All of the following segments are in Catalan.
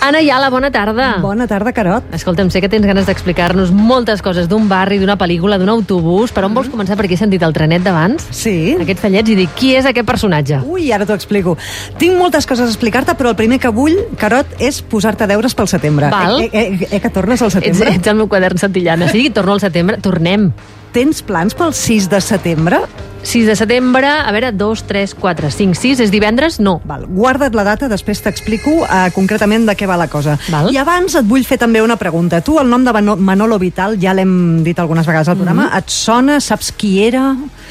Anna Ayala, bona tarda. Bona tarda, Carot. Escolta'm, sé que tens ganes d'explicar-nos moltes coses d'un barri, d'una pel·lícula, d'un autobús. Per on vols començar? Perquè he sentit el trenet d'abans. Sí. Aquests fallets, i dic, qui és aquest personatge? Ui, ara t'ho explico. Tinc moltes coses a explicar-te, però el primer que vull, Carot, és posar-te deures pel setembre. Val. Que tornes al setembre? Ets el meu quadern santillana. Sí, torno al setembre. Tornem. Tens plans pel 6 de setembre? 6 de setembre, a veure, 2, 3, 4, 5, 6, és divendres? No. Val, guarda't la data, després t'explico concretament de què va la cosa. Val. I abans et vull fer també una pregunta. Tu, el nom de Manolo Vital, ja l'hem dit algunes vegades al programa, et sona? Saps qui era?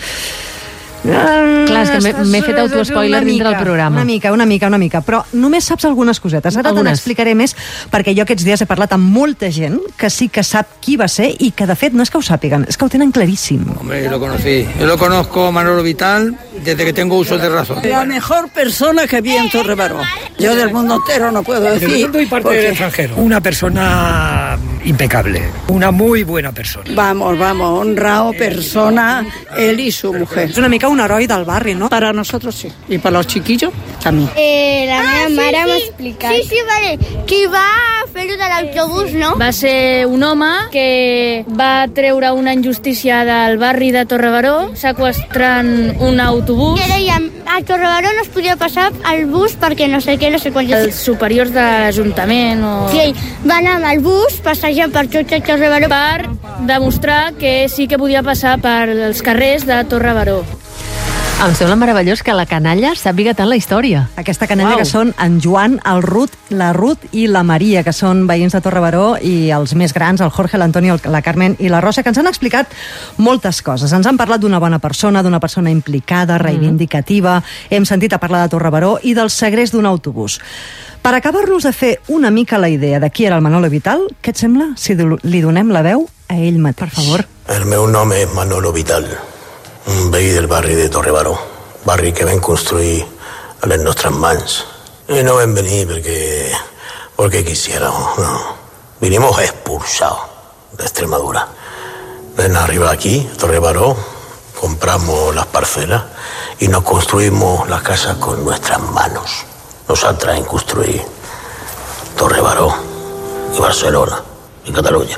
Clar, és que m'he fet autoespoiler dintre del programa. Una mica. Però només saps algunes cosetes. Ara te n'explicaré més, perquè jo aquests dies he parlat amb molta gent que sí que sap qui va ser i que, de fet, no és que ho sàpiguen, és que ho tenen claríssim. Hombre, yo lo conocí. Yo lo conozco, Manolo Vital, desde que tengo uso de razón. La mejor persona que vi en Torre Baró. Yo del mundo entero no puedo decir. Del mundo y parte del extranjero. Una persona impecable. Una muy buena persona. Vamos, honrado persona, él y su mujer. És una mica un heroi del barri, no? Para nosotros sí. Y para los chiquillos también. La meva mare m'ha explicat. Sí, vale. Qui va fer-ho de l'autobús, no? Va ser un home que va treure una injustícia del barri de Torre Baró seqüestrant un autobús. Que dèiem, a Torre Baró no es podia passar el bus perquè no sé què, no sé quan. Els superiors de l'Ajuntament o... Sí, va anar amb el bus passejant per tot Torre Baró per demostrar que sí que podia passar per els carrers de Torre Baró. Em sembla meravellós que la canalla sàpiga tant la història. Aquesta canalla que són en Joan, la Ruth i la Maria, que són veïns de Torre Baró, i els més grans, el Jorge, l'Antonio, la Carmen i la Rosa, que ens han explicat moltes coses. Ens han parlat d'una bona persona, d'una persona implicada, reivindicativa, hem sentit a parlar de Torre Baró i del segrest d'un autobús. Per acabar-nos de fer una mica la idea de qui era el Manolo Vital, què et sembla si li donem la veu a ell mateix? Per favor. El meu nom és Manolo Vital, un veí del barri de Torre Baró, barri que vam construir a les nostres mans. I no vam venir porque quisiéramos, no. Vinimos expulsados de Extremadura. Ven a arribar aquí, a Torre Baró, compramos las parcelas y nos construimos las casas con nuestras manos. Nos atraen construir Torre Baró i Barcelona i Catalunya.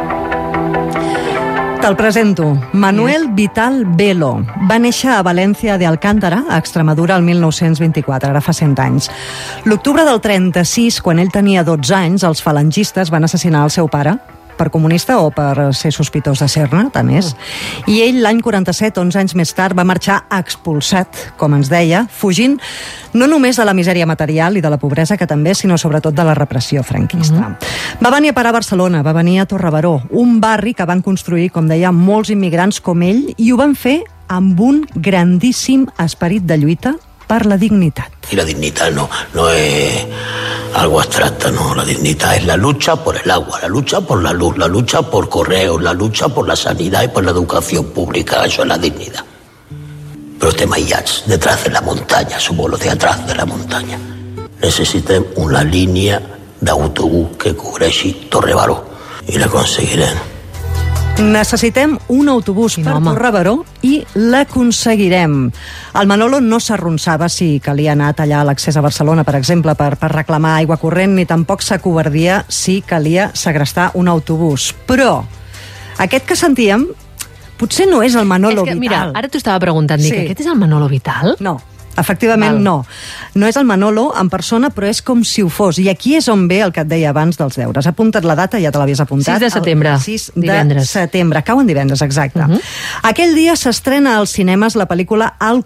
Te'l presento. Manuel Vital Velo. Va néixer a València de Alcántara, a Extremadura, el 1924, ara fa 100 anys. L'octubre del 36, quan ell tenia 12 anys, els falangistes van assassinar el seu pare, per comunista o per ser sospitós de ser-ne, també és. I ell, l'any 47, 11 anys més tard, va marxar expulsat, com ens deia, fugint no només de la misèria material i de la pobresa, que també, sinó sobretot de la repressió franquista. Va venir a parar a Barcelona, va venir a Torre Baró, un barri que van construir, com deia, molts immigrants com ell, i ho van fer amb un grandíssim esperit de lluita per la dignitat. Y la dignidad no es algo abstracto, no. La dignidad es la lucha por el agua, la lucha por la luz, la lucha por correos, la lucha por la sanidad y por la educación pública. Eso es la dignidad. Pero estem aïllats, detrás de la muntanya, somos los de atrás de la muntanya. Necessitem una línia d'autobús que cobreixi Torre Baró i l'aconseguirem. Necessitem un autobús per Torre Baró i l'aconseguirem. El Manolo no s'arronsava si calia anar a tallar l'accés a Barcelona, per exemple, per reclamar aigua corrent, ni tampoc s'acovardia si calia segrestar un autobús. Però aquest que sentíem potser no és el Manolo Vital. Mira, ara t'ho estava preguntant, dic, aquest és el Manolo Vital? No. Efectivament, no. No és el Manolo en persona, però és com si ho fos. I aquí és on ve el que et deia abans dels deures. Apunta't la data, ja te l'havies apuntat. 6 de setembre. 6 de setembre. Cau en divendres, exacte. Aquell dia s'estrena als cinemes la pel·lícula El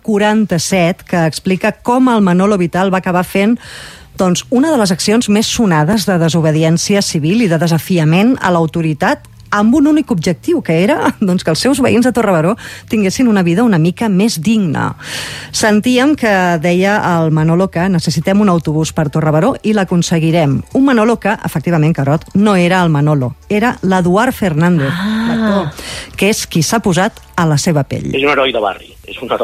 47, que explica com el Manolo Vital va acabar fent una de les accions més sonades de desobediència civil i de desafiament a l'autoritat, amb un únic objectiu, que era que els seus veïns de Torre Baró tinguessin una vida una mica més digna. Sentíem que deia el Manolo que necessitem un autobús per Torre Baró i l'aconseguirem. Un Manolo que, efectivament, Carot, no era el Manolo, era l'Eduard Fernández, l'actor, que és qui s'ha posat a la seva pell. És un heroi de barri,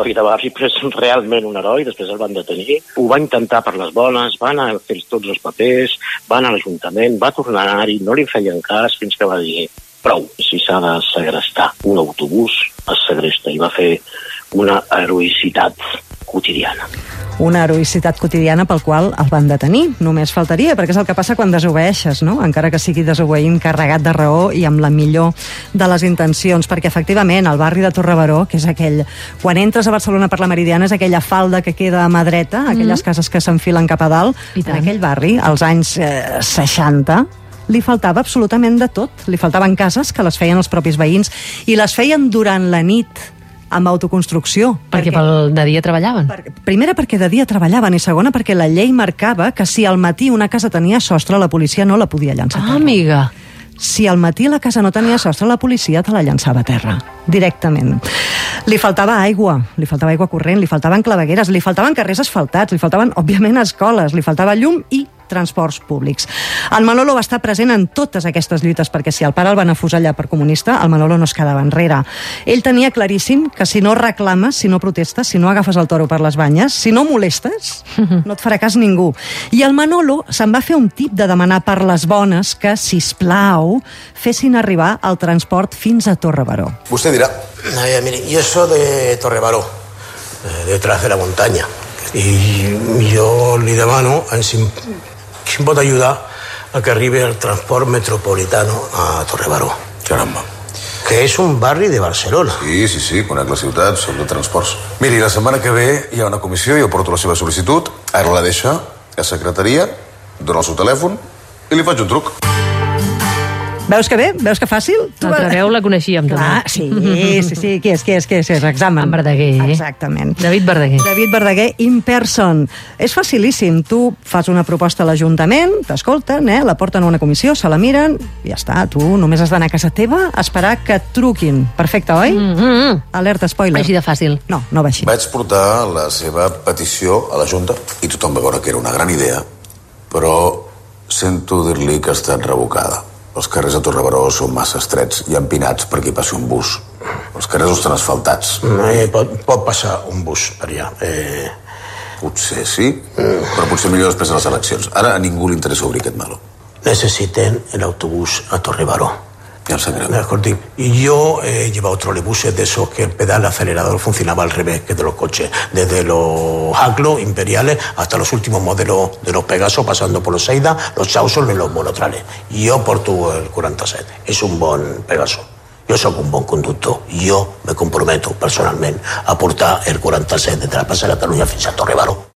però és realment un heroi, després el van detenir, ho va intentar per les bones, va anar a fer tots els papers, va anar a l'Ajuntament, va tornar a anar-hi, no li feien cas, fins que va dir prou, si s'ha de segrestar un autobús, es segresta, i va fer una heroïcitat quotidiana. Una heroïcitat quotidiana pel qual el van detenir. Només faltaria, perquè és el que passa quan desobeeixes, no? Encara que sigui desobeint carregat de raó i amb la millor de les intencions, perquè efectivament el barri de Torrebaró, que és aquell... Quan entres a Barcelona per la Meridiana és aquella falda que queda a mà dreta, aquelles cases que s'enfilen cap a dalt. En aquell barri, als anys 60, li faltava absolutament de tot. Li faltaven cases que les feien els propis veïns i les feien durant la nit, amb autoconstrucció. Perquè de dia treballaven. Primera, perquè de dia treballaven, i segona, perquè la llei marcava que si al matí una casa tenia sostre, la policia no la podia llançar a terra. Amiga! Si al matí la casa no tenia sostre, la policia te la llançava a terra, directament. Li faltava aigua corrent, li faltaven clavegueres, li faltaven carrers asfaltats, li faltaven, òbviament, escoles, li faltava llum i transports públics. El Manolo va estar present en totes aquestes lluites, perquè si el pare el van afusellar per comunista, el Manolo no es quedava enrere. Ell tenia claríssim que si no reclames, si no protestes, si no agafes el toro per les banyes, si no molestes, no et farà cas ningú. I el Manolo se'n va fer un tip de demanar per les bones que, sisplau, fessin arribar el transport fins a Torrebaró. Usted dirá, mire, yo soy de Torrebaró, detrás de la montaña, y yo le demano si pot ayudar a que arribi el transport metropolitano a Torrebaró. Caramba. Que és un barri de Barcelona. Sí, conec la ciutat, soc de transports. Miri, la setmana que ve hi ha una comissió, jo porto la seva sol·licitud, ara la deixa a secretaria, dona el seu telèfon i li faig un truc. Veus que bé? Veus que fàcil? L'altra veu la coneixíem, també. Sí. Qui és? Examen. En Verdaguer. Exactament. David Verdaguer. David Verdaguer in person. És facilíssim. Tu fas una proposta a l'Ajuntament, t'escolten, la porten a una comissió, se la miren, i ja està. Tu només has d'anar a casa teva a esperar que et truquin. Perfecte, oi? Alerta, spoiler. Així de fàcil. No va així. Vaig portar la seva petició a la Junta i tothom va veure que era una gran idea, però sento dir-li que ha estat revocada. Els carrers a Torrebaró són massa estrets i empinats perquè hi passi un bus. Els carrers no estan asfaltats. Pot passar un bus per allà. Potser sí, però potser millor després de les eleccions. Ara a ningú li interessa obrir aquest meló. Necessiten l'autobús a Torrebaró. Ya em sap greu. Y yo he llevado trolebuses de esos que el pedal acelerador funcionaba al revés que de los coches, desde los Haglo imperiales hasta los últimos modelos de los Pegaso, pasando por los Seida, los Chausson y los Monotrales. Y yo porto el 47. És un bon Pegaso. Jo sóc un bon conductor i jo me comprometo personalment a portar el 47 des de la plaça de Catalunya fins a Torrebaró.